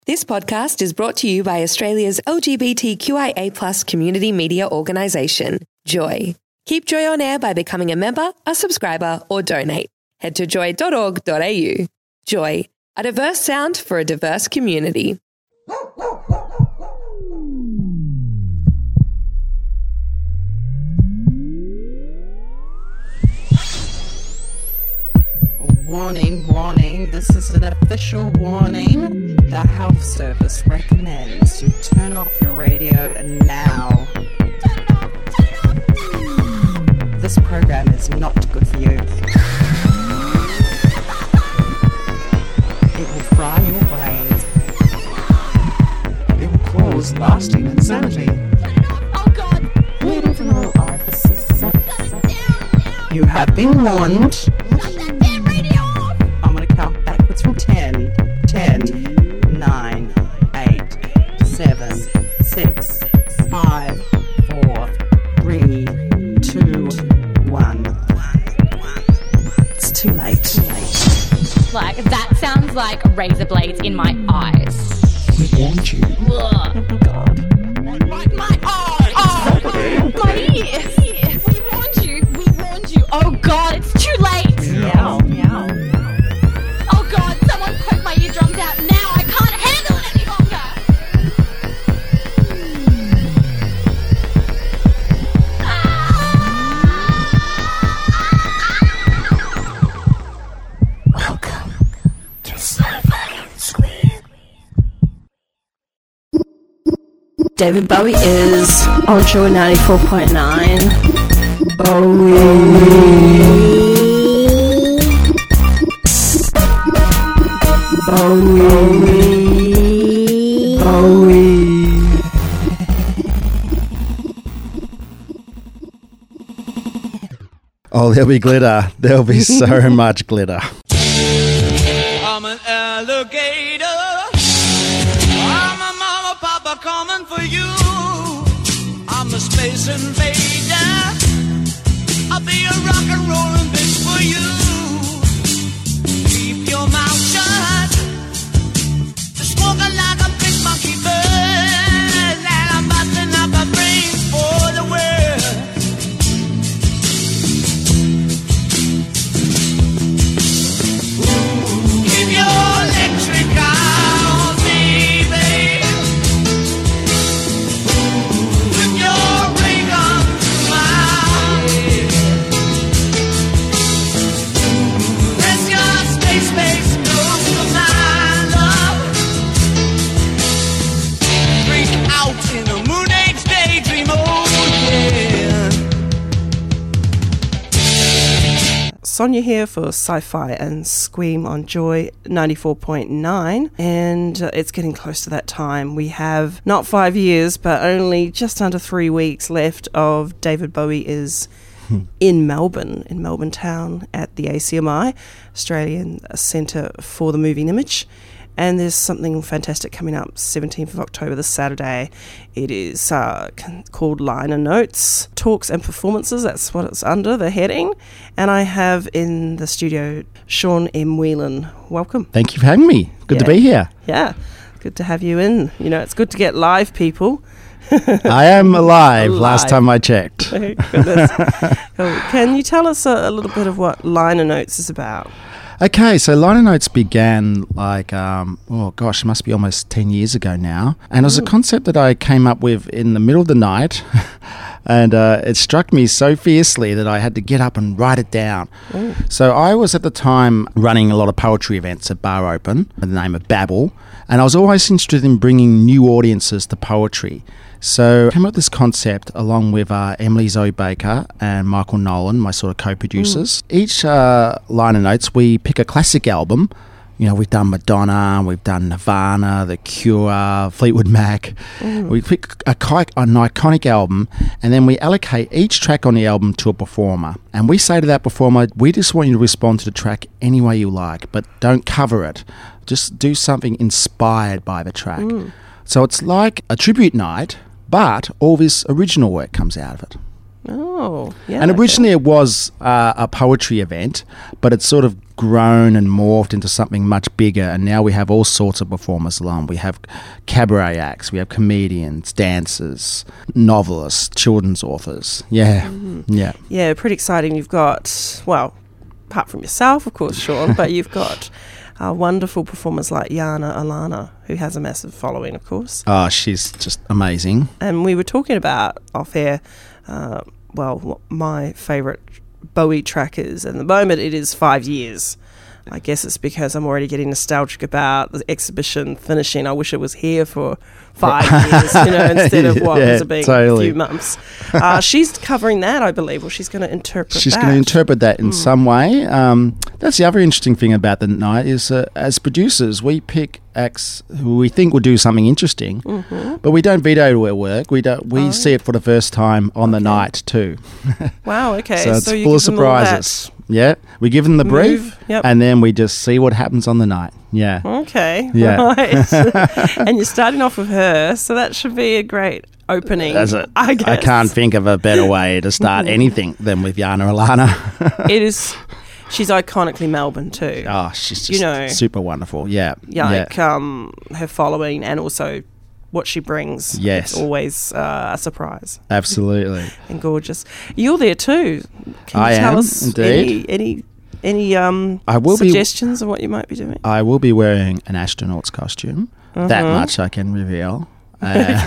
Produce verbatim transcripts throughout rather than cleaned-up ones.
This podcast is brought to you by Australia's L G B T Q I A plus community media organisation, Joy. Keep Joy on air by becoming a member, a subscriber, or donate. Head to joy dot org dot a u. Joy, a diverse sound for a diverse community. Warning, warning, this is an official warning. The Health Service recommends you turn off your radio now. This program is not good for you. It will fry your brains. It will cause lasting insanity. Oh God! Bleeding from all orifices. You have been warned. I'm going to count backwards from ten. ten, nine, eight, seven, six, five, four, three, two, one. It's too late. Too late. Like, that sounds like razor blades in my eyes. We warned you. Ugh. Oh, God. Like my eyes! Oh, my ears! Yes. We warned you! We warned you! Oh God, it's too late! Meow, meow. Oh God, someone poke my eardrums out now! I can't handle it any longer! Welcome to Sci-Fi and Squid. David Bowie is on Joy ninety-four point nine. Bowie. Bowie. Bowie. Oh, there'll be glitter. There'll be so much glitter. I'm an alligator. I'm a mama, papa coming for you. I'm a space invader. I'll be a rock and rollin' bitch for you. Keep your mouth shut. Just smoking like a big monkey bird. And I'm busting up a brain for the world. Keep your electric on, baby. With your ray gun smile. Press your space face close to my love. Freak out in a moon age daydream, oh yeah. Sonia here for Sci-Fi and Squeam on Joy ninety-four point nine, and uh, it's getting close to that time. We have not five years, but only just under three weeks left of David Bowie is in Melbourne, in Melbourne town at the A C M I, Australian Centre for the Moving Image. And there's something fantastic coming up seventeenth of October, this Saturday. It is uh, c- called Liner Notes, Talks and Performances. That's what it's under, the heading. And I have in the studio Sean M. Whelan. Welcome. Thank you for having me. Good to Yeah. be here. Yeah, good to have you in. You know, it's good to get live people. I am alive, last Alive. time I checked. Thank goodness. Cool. Can you tell us a, a little bit of what Liner Notes is about? Okay, so Liner Notes began like, um, oh gosh, it must be almost ten years ago now. And it was a concept that I came up with in the middle of the night. And uh, it struck me so fiercely that I had to get up and write it down. Ooh. So I was at the time running a lot of poetry events at Bar Open with the name of Babble. And I was always interested in bringing new audiences to poetry. So I came up with this concept along with uh, Emily Zoe Baker and Michael Nolan, my sort of co-producers. Mm. Each uh, Liner Notes, we pick a classic album. You know, we've done Madonna, we've done Nirvana, The Cure, Fleetwood Mac. Mm. We pick a, an iconic album, and then we allocate each track on the album to a performer. And we say to that performer, we just want you to respond to the track any way you like, but don't cover it. Just do something inspired by the track. Mm. So it's like a tribute night, but all this original work comes out of it. Oh, yeah. And originally okay. it was uh, a poetry event, but it sort of grown and morphed into something much bigger, and now we have all sorts of performers along. We have cabaret acts, we have comedians, dancers, novelists, children's authors. Yeah, mm-hmm. yeah. Yeah, pretty exciting. You've got, well, apart from yourself, of course, Sean, but you've got uh, wonderful performers like Yana Alana, who has a massive following, of course. Oh, she's just amazing. And we were talking about off air, uh, well, what my favourite Bowie track is. At the moment, it is Five Years. I guess it's because I'm already getting nostalgic about the exhibition finishing. I wish it was here for five years, you know, instead of what yeah, was it being totally. a few months. Uh, she's covering that, I believe, or she's going to interpret She's that. going to interpret that in mm. some way. Um, that's the other interesting thing about the night is uh, as producers, we pick acts who we think will do something interesting, mm-hmm. but we don't veto their work. We don't. We oh. see it for the first time on okay. the night too. Wow, okay. So it's so you full of give them all surprises. Yeah, we give them the Move, brief, yep. and then we just see what happens on the night. Yeah. Okay. Yeah. Right. And you're starting off with her, so that should be a great opening. That's it. I guess. I can't think of a better way to start anything than with Yana Alana. It is. She's iconically Melbourne too. Oh, she's just you know, super wonderful. Yeah. Yeah, like yeah. um, her following and also what she brings. Yes. It's always uh, a surprise. Absolutely. And gorgeous. You're there too. Can you I tell am, us indeed. any any any um I will suggestions be, of what you might be doing? I will be wearing an astronaut's costume. Uh-huh. That much I can reveal. Uh,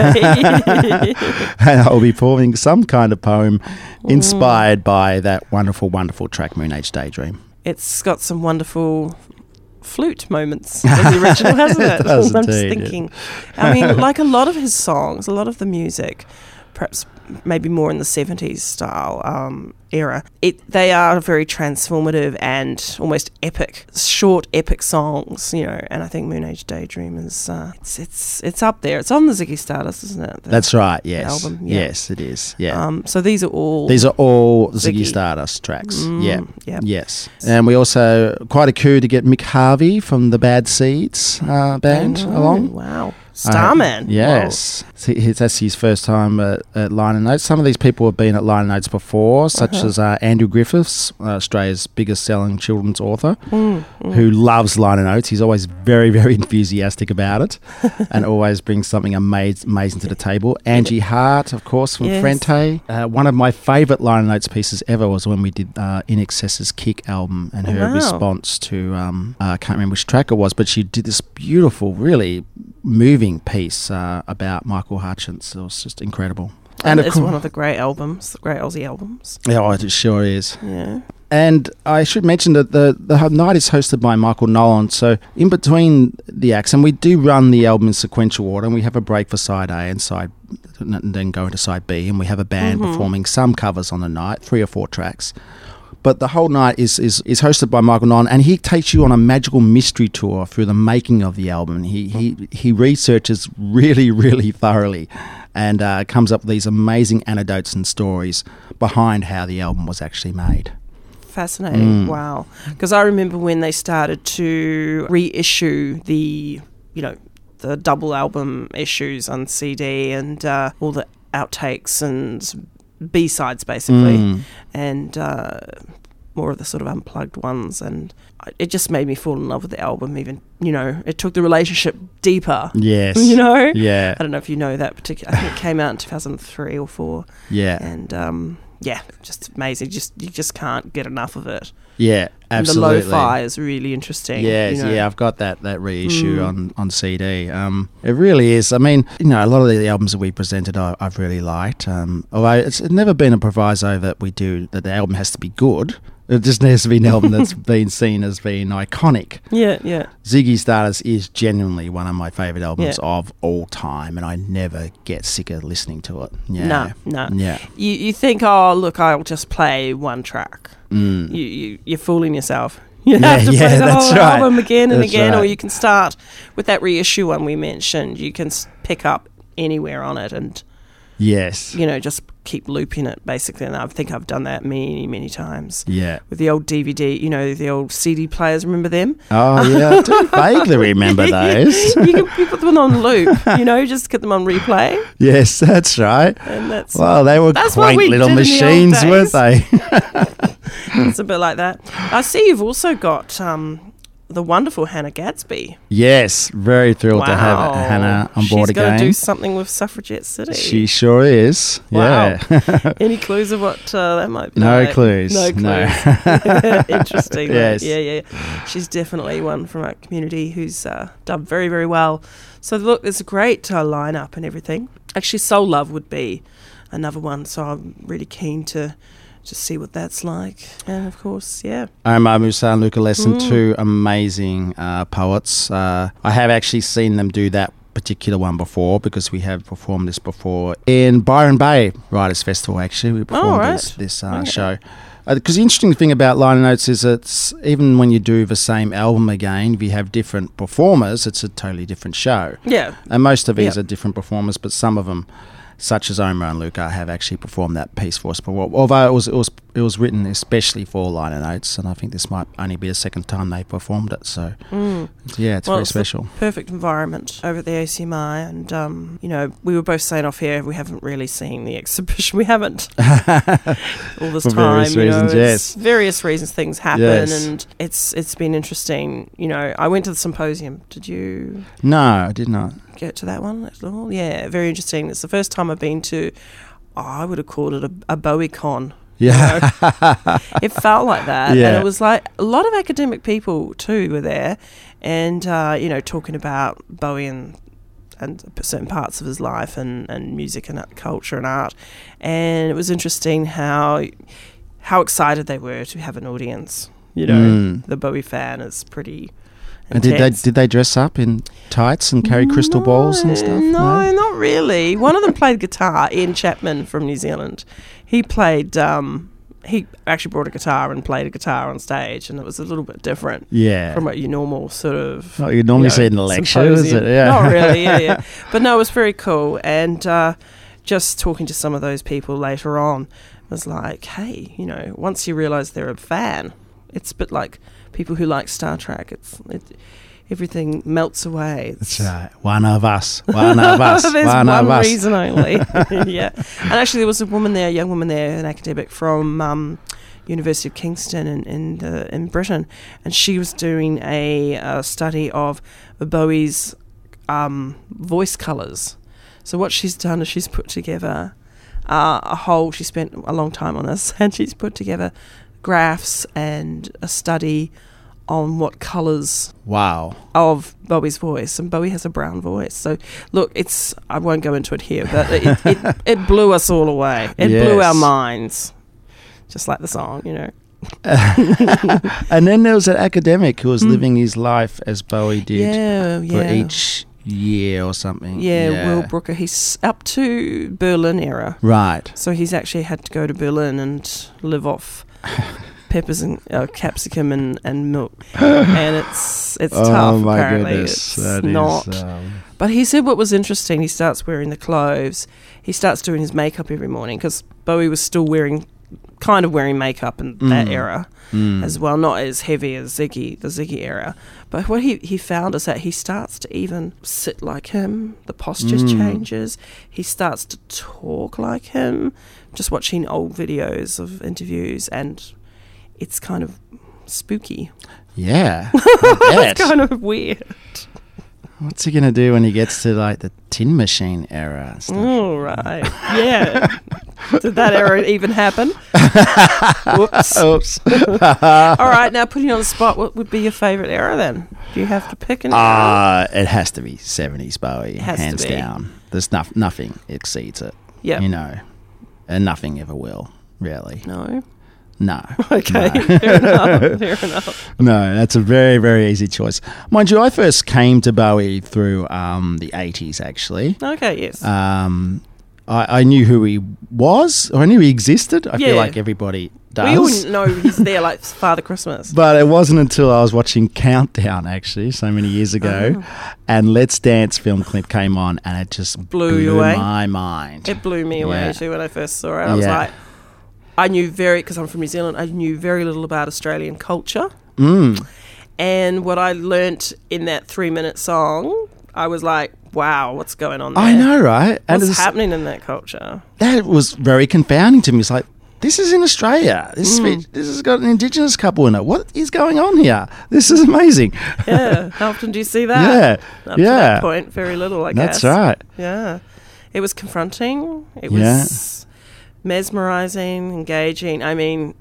and I'll be performing some kind of poem inspired mm. by that wonderful, wonderful track, Moon Age Daydream. It's got some wonderful flute moments as the original, hasn't it? It does I'm indeed, just thinking. Yeah. I mean, like a lot of his songs, a lot of the music, perhaps maybe more in the seventies style um, era, it they are very transformative and almost epic, short epic songs, you know. And I think Moon Age Daydream is uh, it's it's it's up there. It's on the Ziggy Stardust, isn't it? The, That's right. Yes. album. Yeah. Yes, it is. Yeah. Um, so these are all these are all Ziggy, Ziggy. Stardust tracks. Mm, yeah. Yep. Yes. And we also quite a coup to get Mick Harvey from the Bad Seeds uh, band oh, along. Wow. Starman. Uh, yes. So he- that's his first time at, at Liner Notes. Some of these people have been at Liner Notes before, such uh-huh. as uh, Andrew Griffiths, uh, Australia's biggest selling children's author, mm, mm. who loves Liner Notes. He's always very, very enthusiastic about it and always brings something amaz- amazing to the table. Angie Hart, of course, from yes. Frente. Uh, one of my favourite Liner Notes pieces ever was when we did uh, In Excess's Kick album and her wow. response to, um, uh, I can't remember which track it was, but she did this beautiful, really moving piece uh, about Michael Hutchence. It was just incredible. And, and it's of co- one of the great albums, the great Aussie albums. Yeah, it sure is. Yeah. And I should mention that the, the night is hosted by Michael Nolan. So in between the acts, and we do run the album in sequential order, and we have a break for side A and side, and then go into side B, and we have a band mm-hmm. performing some covers on the night, three or four tracks. But the whole night is, is, is hosted by Michael Nolan, and he takes you on a magical mystery tour through the making of the album. He he, he researches really, really thoroughly and uh, comes up with these amazing anecdotes and stories behind how the album was actually made. Fascinating. Mm. Wow. Because I remember when they started to reissue the, you know, the double album issues on C D and uh, all the outtakes and B-sides basically mm. and uh, more of the sort of unplugged ones, and it just made me fall in love with the album. Even, you know, it took the relationship deeper. Yes. You know? Yeah. I don't know if you know that particular, I think it came out in two thousand three or four. Yeah. And um, yeah, just amazing. Just You just can't get enough of it. Yeah, absolutely. And the lo-fi is really interesting. Yes, you know? yeah, I've got that, that reissue Mm. on, on C D. Um, it really is. I mean, you know, a lot of the albums that we presented I, I've really liked. Um, although it's never been a proviso that we do, that the album has to be good. It just has to be an album that's been seen as being iconic. Yeah, yeah. Ziggy Stardust is genuinely one of my favourite albums Yeah. of all time, and I never get sick of listening to it. Yeah. No, no. Yeah. You you think, oh, look, I'll just play one track. Mm. You, you, you're fooling yourself. You Yeah, have to yeah, play the that's whole right. album again and That's again, or right. you can start with that reissue one we mentioned. You can s- pick up anywhere on it and, Yes. you know, just keep looping it, basically. And I think I've done that many, many times. Yeah. With the old D V D, you know, the old C D players, remember them? Oh, yeah. I do vaguely remember those. you, can, you put them on loop, you know, just get them on replay. Yes, that's right. And that's Well, they were That's what quaint we little did in the old machines, weren't days. they? It's a bit like that. I see you've also got um, the wonderful Hannah Gadsby. Yes, very thrilled Wow. to have Hannah on board She's going again. to do something with Suffragette City. She sure is. Wow. Yeah. Any clues of what uh, that might be? No like? clues. No No. clues. Interesting. Yes. Yeah, yeah. She's definitely one from our community who's uh, done very, very well. So look, there's a great uh, lineup and everything. Actually, Soul Love would be another one. So I'm really keen to just see what that's like. And of course, yeah. Omar Musa and Luca Lesson, Mm. two amazing uh, poets. Uh, I have actually seen them do that particular one before because we have performed this before in Byron Bay Writers Festival. Actually, we performed right. this, this uh, Okay. show. Because the interesting thing about Liner Notes is it's even when you do the same album again, if you have different performers, it's a totally different show. Yeah. And most of these Yep. are different performers, but some of them, such as Omar and Luca, have actually performed that piece for us before. Although it was it was it was written especially for Liner Notes, and I think this might only be the second time they performed it. So Mm. yeah, it's Well, very it's the special. perfect environment over at the A C M I, and um, you know, we were both saying off here we haven't really seen the exhibition. We haven't all this For time. various you know, reasons, it's yes. various reasons things happen, Yes. and it's it's been interesting. You know, I went to the symposium. Did you No, I did not. get to that one at all? Yeah, very interesting. It's the first time I've been to. Oh, I would have called it a, a Bowie con. Yeah. It felt like that, and Yeah. it was like a lot of academic people too were there, and uh, you know, talking about Bowie and and certain parts of his life and, and music and art- culture and art, and it was interesting how how excited they were to have an audience. You know, Mm. the Bowie fan is pretty. And did they intense. did they dress up in tights and carry crystal balls and stuff? No, not really. One of them played guitar. Ian Chapman from New Zealand. He played. Um, he actually brought a guitar and played a guitar on stage, and it was a little bit different Yeah. from what you normal sort of. What you normally you know, see in the lecture, is it? symposium. Yeah. Not really. Yeah, yeah. But no, it was very cool, and uh, just talking to some of those people later on was like, hey, you know, once you realise they're a fan, it's a bit like people who like Star Trek. It's it, everything melts away. It's, That's right. One of us. One of us. There's one, one of us. reason only. Yeah. And actually, there was a woman there, a young woman there, an academic from um, University of Kingston in in, uh, in Britain, and she was doing a uh, study of Bowie's um, voice colours. So what she's done is she's put together uh, a whole. She spent a long time on this, and she's put together graphs and a study on what colours Wow. of Bowie's voice, and Bowie has a brown voice. So look, it's I won't go into it here, but it it, it blew us all away. It blew Yes. our minds, just like the song, you know. And then there was an academic who was living his life as Bowie did Hmm. Yeah, for yeah, each year or something. yeah. Will Brooker, he's up to Berlin era, Right. so he's actually had to go to Berlin and live off peppers and uh, capsicum and, and milk, and it's it's Oh tough. my Apparently, goodness. it's That is, not. um, But he said what was interesting, he starts wearing the clothes, he starts doing his makeup every morning, because Bowie was still wearing, kind of wearing makeup in that Mm. era mm. as well, not as heavy as Ziggy, the Ziggy era. But what he, he found is that he starts to even sit like him, the posture Mm. changes, he starts to talk like him, just watching old videos of interviews, and it's kind of spooky. Yeah. I bet. It's kind of weird. What's he going to do when he gets to like the tin machine era and stuff? All right. Yeah. Did that era even happen? Whoops. Oops. All right. Now, putting you on the spot, what would be your favourite era then? Do you have to pick an era? Uh, it has to be seventies Bowie, It has to hands be. down. There's no, nothing exceeds it, Yeah. you know, and nothing ever will, really. No. No. Okay. No. Fair enough. Fair enough. No, that's a very, very easy choice. Mind you, I first came to Bowie through um, the eighties, actually. Okay. Yes. Um, I, I knew who he was, or I knew he existed. I Yeah. feel like everybody does. we all know he's there like Father Christmas. But it wasn't until I was watching Countdown, actually, so many years ago, Oh. and Let's Dance film clip came on, and it just Blew blew, you away? my mind. It blew me away Yeah. too when I first saw it. I was Yeah. like, I knew very, because I'm from New Zealand, I knew very little about Australian culture. Mm. And what I learnt in that three minute song, I was like, wow, what's going on there? I know, right? And What's it's, happening in that culture? that was very confounding to me. It's like, this is in Australia. This is fe- this has got an Indigenous couple in it. What is going on here? This is amazing. Yeah. How often do you see that? Yeah. Up yeah. to that point, very little, I guess. That's right. Yeah. It was confronting. It Yeah. was mesmerizing, engaging. I mean,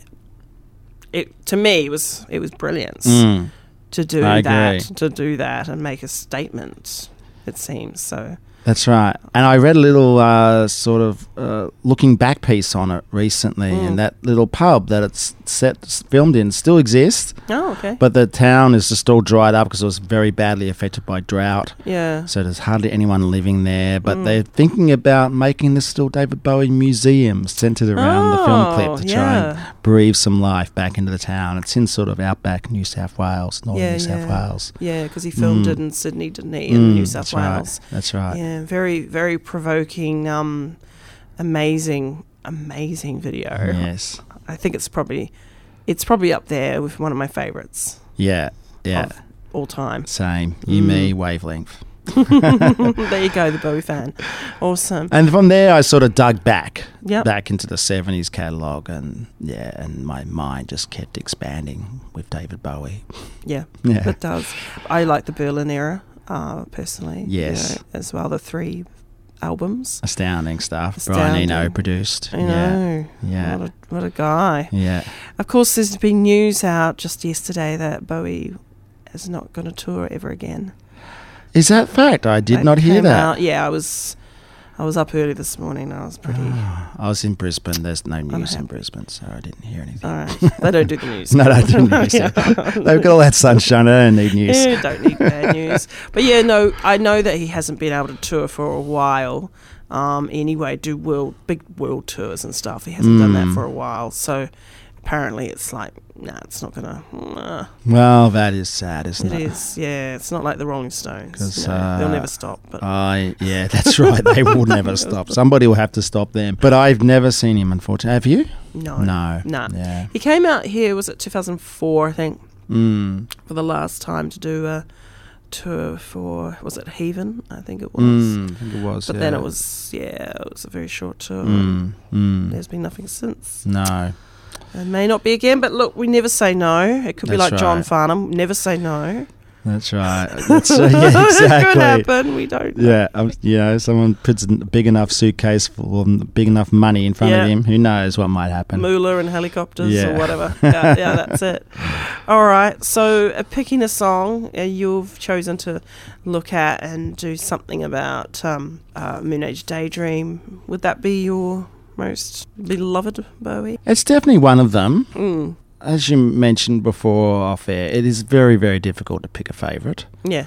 it to me it was it was brilliance Mm. to do I that, agree. to do that and make a statement. It seems so. That's right. And I read a little uh, sort of uh, looking back piece on it recently, Mm. and that little pub that it's set filmed in still exists, Oh, okay. but the town is just all dried up because it was very badly affected by drought. Yeah. So there's hardly anyone living there, but Mm. they're thinking about making this little David Bowie museum centered around the film Oh, clip to try yeah. and breathe some life back into the town. It's in sort of outback New South Wales, northern Yeah, New South yeah. Wales. Yeah, because he filmed Mm. it in Sydney, didn't he, in Mm, New South that's Wales. Right. That's right. Yeah, very, very provoking, um, amazing, amazing video. Yes. I think it's probably, it's probably up there with one of my favourites Yeah. Yeah. of all time. Same. You, Mm. me, wavelength. There you go, the Bowie fan. Awesome. And from there, I sort of dug back, Yep. back into the seventies catalogue, and yeah, and my mind just kept expanding with David Bowie. Yeah, Yeah. it does. I like the Berlin era, uh, personally. you Yes. know, as well, the three albums. Astounding stuff. Brian Eno Astounding. produced. I Yeah. know. Yeah. What a, what a guy. Yeah. Of course, there's been news out just yesterday that Bowie is not going to tour ever again. Is that fact? I did That not hear came that. out- yeah, I was, I was up early this morning. And I was pretty. I was in Brisbane. There's no news in Unhappy. Brisbane, so I didn't hear anything. All right, they don't do the news. No, they didn't news. Yeah. They've got all that sunshine. I don't need news. Yeah, don't need bad news. But yeah, no, I know that he hasn't been able to tour for a while. Um, anyway, do world big world tours and stuff. He hasn't done that Mm. for a while. So apparently, it's like, nah, it's not gonna. Nah. Well, that is sad, isn't It it? is, yeah. It's not like the Rolling Stones. 'Cause, You know, they'll uh, never stop. But I yeah, that's right. They will never stop. Somebody will have to stop them. But I've never seen him, unfortunately. Have you? no, No. nah. Yeah. He came out here. Was it two thousand four? I think Mm. for the last time to do a tour for. Was it Haven? I think it was. Mm. I think it was. But yeah. then it was, yeah, it was a very short tour. Mm. Mm. There's been nothing since. No. It may not be again, but look, we never say no. It could be That's like John right. Farnham, never say no. That's right. That's uh, yeah, It could exactly. happen. We don't. know. Yeah, um, you know, someone puts a big enough suitcase full of big enough money in front Yeah. of him. Who knows what might happen? Moolah and helicopters Yeah. or whatever. Yeah, yeah, that's it. All right. So, uh, picking a song uh, you've chosen to look at and do something about um, uh, Moon Age Daydream. Would that be your most beloved Bowie? It's definitely one of them. Mm. As you mentioned before off air, it is very, very difficult to pick a favourite. Yeah.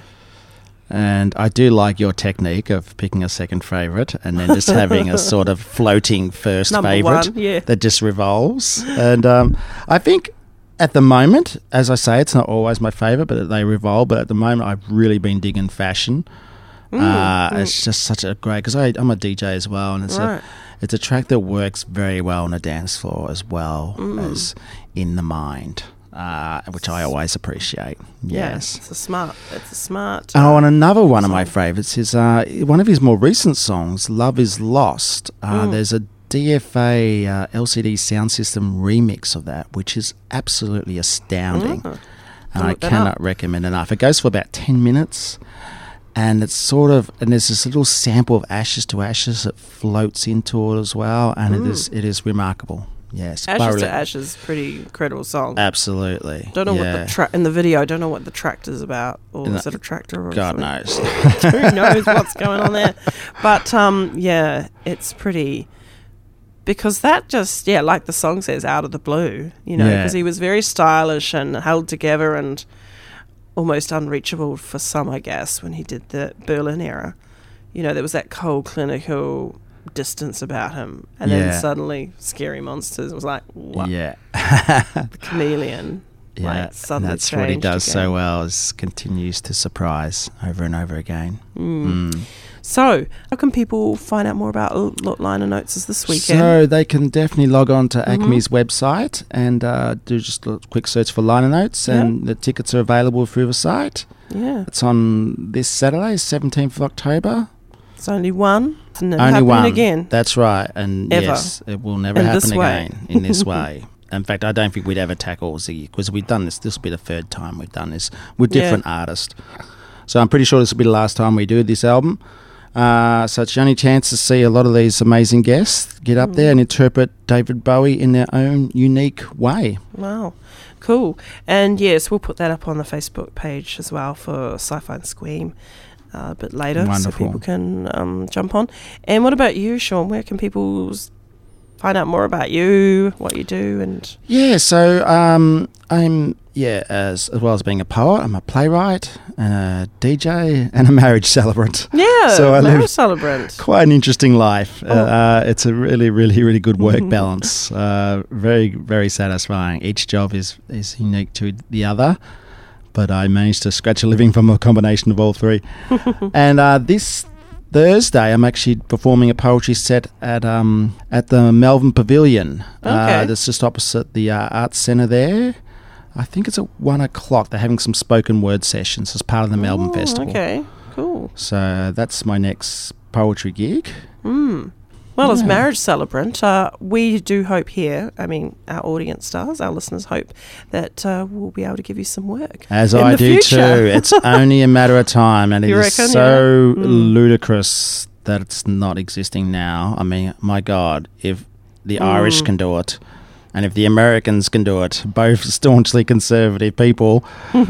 And I do like your technique of picking a second favourite and then just having a sort of floating first Number favourite one, yeah. that just revolves. And um, I think at the moment, as I say, it's not always my favourite, but they revolve. But at the moment, I've really been digging Fashion. Mm, uh, mm. It's just such a great, because I'm a D J as well, and it's Right. a it's a track that works very well on a dance floor as well Mm. as in the mind, uh, which I always appreciate. Yes. Yeah, it's a smart. It's a smart. Oh, uh, and another one of my song. favourites is uh, one of his more recent songs, Love Is Lost. Uh, Mm. There's a D F A uh, L C D sound system remix of that, which is absolutely astounding. Mm. And I'll I look that cannot up. recommend enough. It goes for about ten minutes. And it's sort of, and there's this little sample of Ashes to Ashes that floats into it as well. And it is it is remarkable. Yes. Ashes thoroughly- to Ashes, pretty incredible song. Absolutely. Don't know yeah. what the tra- in the video. I don't know what the tractor's about, or No, is it a tractor? Or God something? knows. Who knows what's going on there? But um, yeah, it's pretty. Because that just, yeah, like the song says, out of the blue, you know, Yeah. because he was very stylish and held together and almost unreachable for some, I guess, when he did the Berlin era. You know, there was that cold, clinical distance about him. And Yeah. then suddenly, Scary Monsters was like, what? Yeah. The chameleon. Yeah, like, suddenly that's what he changed does so again. well, is continues to surprise over and over again. Mm. So, how can people find out more about L- Lot Liner Notes this weekend? So they can definitely log on to Mhm. Acme's website and uh, do just a quick search for Liner Notes, and the tickets are available through the site. Yeah. It's on this Saturday, seventeenth of October. It's only one. It's never Only happening one. again. That's right. And Ever. yes, it will never In happen this way. again in this way. In fact, I don't think we'd ever tackle Ziggy because we've done this. This will be the third time we've done this with Yeah. different artists. So I'm pretty sure this will be the last time we do this album. Uh, so it's the only chance to see a lot of these amazing guests get up there and interpret David Bowie in their own unique way. Wow. Cool. And yes, we'll put that up on the Facebook page as well for Sci-Fi and Squeam uh, a bit later so Wonderful. people can um, jump on. And what about you, Sean? Where can people s- find out more about you, what you do? And Yeah, so um, I'm, yeah, as, as well as being a poet, I'm a playwright and a D J and a marriage celebrant. yeah, So I marriage live- celebrant. Quite an interesting life. Oh. Uh, it's a really, really, really good work balance. Uh, very, very satisfying. Each job is, is unique to the other, but I managed to scratch a living from a combination of all three. And uh, this Thursday, I'm actually performing a poetry set at um, at the Melbourne Pavilion. Okay. Uh, that's just opposite the uh, Arts Centre there. I think it's at one o'clock. They're having some spoken word sessions as part of the Melbourne Oh, Festival. Okay, cool. So that's my next poetry gig. Mm. Well, as Yeah. marriage celebrant, uh, we do hope here, I mean, our audience does, our listeners hope that uh, we'll be able to give you some work. As in I the do future. too. It's only a matter of time, and it You is reckon, so yeah? Mm. ludicrous that it's not existing now. I mean, my God, if the Irish Mm. can do it, and if the Americans can do it, both staunchly conservative people,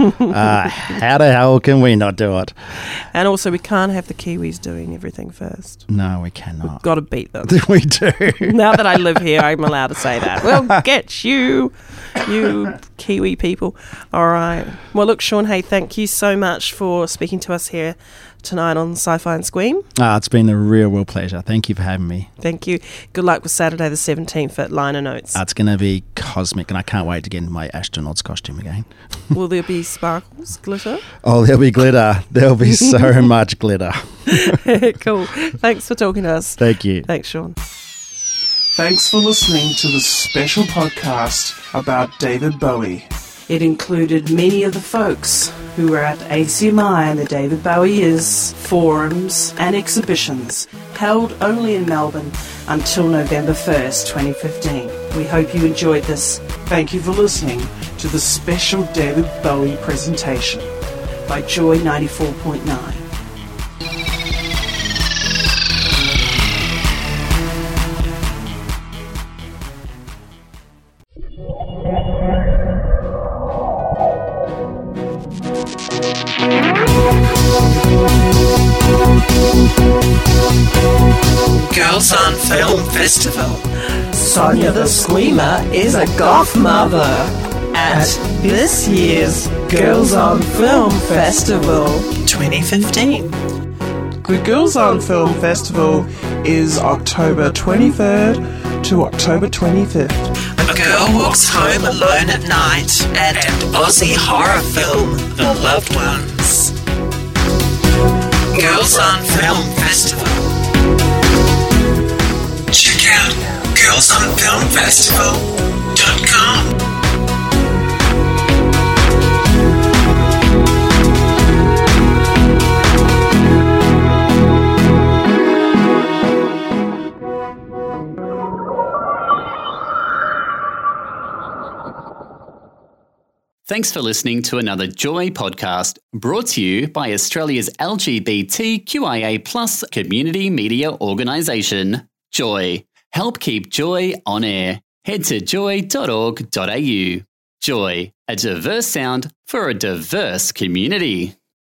uh, how the hell can we not do it? And also, we can't have the Kiwis doing everything first. No, we cannot. Got to beat them. We do. Now that I live here, I'm allowed to say that. We'll get you, you Kiwi people. All right. Well, look, Sean, hey, thank you so much for speaking to us here tonight on Sci-Fi and Squeam. Ah, it's been a real, real pleasure. Thank you for having me. Thank you. Good luck with Saturday the seventeenth at Liner Notes. Uh, it's going to be cosmic, and I can't wait to get into my astronaut's costume again. Will there be sparkles, glitter? Oh, there'll be glitter. There'll be so much glitter. Cool. Thanks for talking to us. Thank you. Thanks, Sean. Thanks for listening to the special podcast about David Bowie. It included many of the folks who were at A C M I and the David Bowie Is forums and exhibitions held only in Melbourne until November first, twenty fifteen. We hope you enjoyed this Thank you for listening to the special David Bowie presentation. by Joy ninety-four point nine. Girls on Film Festival. Sonia the Screamer is a goth mother at this year's Girls on Film Festival. twenty fifteen. The Girls on Film Festival is October twenty-third to October twenty-fifth. A girl walks home alone at night and Aussie horror film The Loved Ones. Girls on Film Festival. Check out girls on film festival dot com. Thanks for listening to another Joy podcast brought to you by Australia's L G B T Q I A plus community media organisation, Joy. Help keep Joy on air. Head to joy dot org dot a u. Joy, a diverse sound for a diverse community.